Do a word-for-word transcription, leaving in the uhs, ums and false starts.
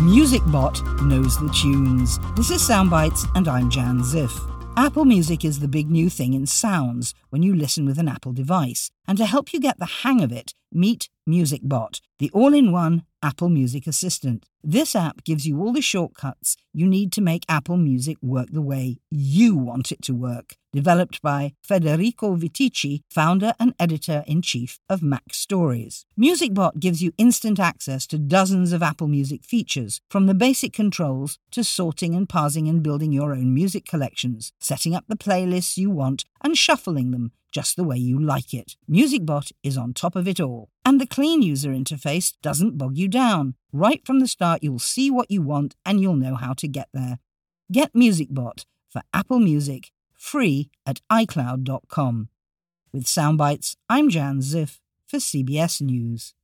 MusicBot knows the tunes. This is Soundbites, and I'm Jan Ziff. Apple Music is the big new thing in sounds when you listen with an Apple device. And to help you get the hang of it, meet MusicBot, the all-in-one Apple Music assistant. This app gives you all the shortcuts you need to make Apple Music work the way you want it to work. Developed by Federico Vitici, founder and editor-in-chief of Mac Stories. MusicBot gives you instant access to dozens of Apple Music features, from the basic controls to sorting and parsing and building your own music collections, setting up the playlists you want and shuffling them just the way you like it. MusicBot is on top of it all. And the clean user interface doesn't bog you down. Right from the start, you'll see what you want and you'll know how to get there. Get MusicBot for Apple Music free at i cloud dot com. With Soundbites, I'm Jan Ziff for C B S News.